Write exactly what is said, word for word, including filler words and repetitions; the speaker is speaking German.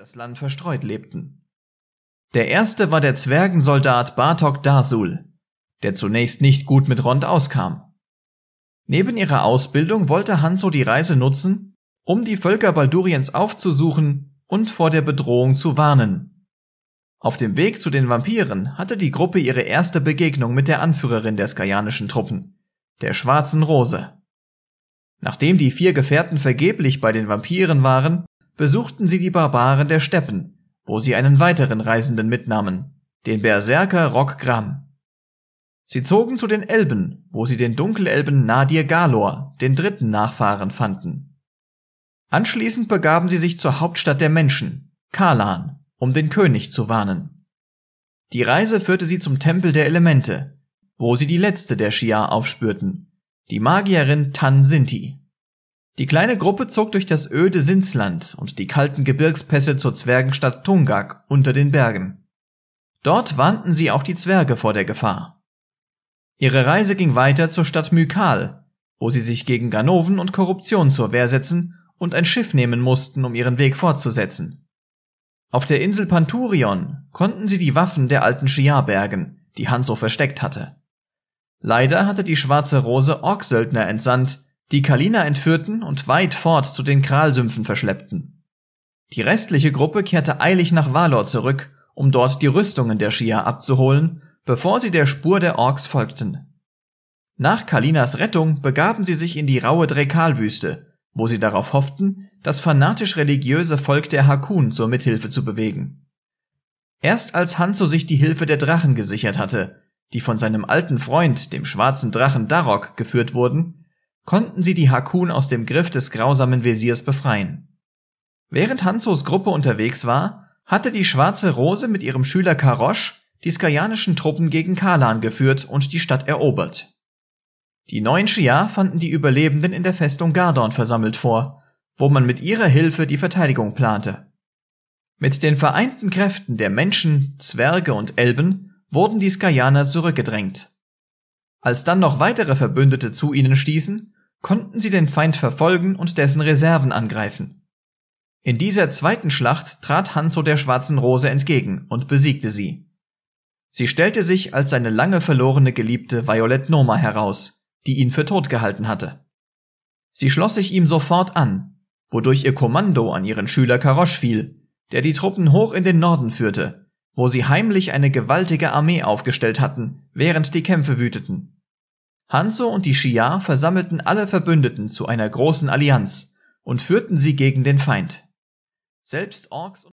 das Land verstreut lebten. Der erste war der Zwergensoldat Bartok Darsul, der zunächst nicht gut mit Rond auskam. Neben ihrer Ausbildung wollte Hanzo die Reise nutzen, um die Völker Balduriens aufzusuchen und vor der Bedrohung zu warnen. Auf dem Weg zu den Vampiren hatte die Gruppe ihre erste Begegnung mit der Anführerin der skajanischen Truppen, der Schwarzen Rose. Nachdem die vier Gefährten vergeblich bei den Vampiren waren, besuchten sie die Barbaren der Steppen, wo sie einen weiteren Reisenden mitnahmen, den Berserker Rock Gram. Sie zogen zu den Elben, wo sie den Dunkelelben Nadir Galor, den dritten Nachfahren, fanden. Anschließend begaben sie sich zur Hauptstadt der Menschen, Kalan, um den König zu warnen. Die Reise führte sie zum Tempel der Elemente, wo sie die letzte der Shi'ar aufspürten, die Magierin Tan Sinti. Die kleine Gruppe zog durch das öde Sinzland und die kalten Gebirgspässe zur Zwergenstadt Tungak unter den Bergen. Dort warnten sie auch die Zwerge vor der Gefahr. Ihre Reise ging weiter zur Stadt Mykal, wo sie sich gegen Ganoven und Korruption zur Wehr setzen und ein Schiff nehmen mussten, um ihren Weg fortzusetzen. Auf der Insel Panturion konnten sie die Waffen der alten Shi'ar bergen, die Hanzo versteckt hatte. Leider hatte die Schwarze Rose Orksöldner entsandt, die Kalina entführten und weit fort zu den Kralsümpfen verschleppten. Die restliche Gruppe kehrte eilig nach Valor zurück, um dort die Rüstungen der Shi'ar abzuholen, bevor sie der Spur der Orks folgten. Nach Kalinas Rettung begaben sie sich in die raue Drekal-Wüste, wo sie darauf hofften, das fanatisch-religiöse Volk der Hakun zur Mithilfe zu bewegen. Erst als Hanzo sich die Hilfe der Drachen gesichert hatte, die von seinem alten Freund, dem schwarzen Drachen Darok, geführt wurden, konnten sie die Hakun aus dem Griff des grausamen Wesirs befreien. Während Hanzos Gruppe unterwegs war, hatte die Schwarze Rose mit ihrem Schüler Karosh die skajanischen Truppen gegen Kalan geführt und die Stadt erobert. Die neuen Shi'ar fanden die Überlebenden in der Festung Gardorn versammelt vor, wo man mit ihrer Hilfe die Verteidigung plante. Mit den vereinten Kräften der Menschen, Zwerge und Elben wurden die Skajaner zurückgedrängt. Als dann noch weitere Verbündete zu ihnen stießen, konnten sie den Feind verfolgen und dessen Reserven angreifen. In dieser zweiten Schlacht trat Hanzo der Schwarzen Rose entgegen und besiegte sie. Sie stellte sich als seine lange verlorene Geliebte Violet Noma heraus, die ihn für tot gehalten hatte. Sie schloss sich ihm sofort an, wodurch ihr Kommando an ihren Schüler Karosh fiel, der die Truppen hoch in den Norden führte, wo sie heimlich eine gewaltige Armee aufgestellt hatten, während die Kämpfe wüteten. Hanzo und die Shi'ar versammelten alle Verbündeten zu einer großen Allianz und führten sie gegen den Feind. Selbst Orks und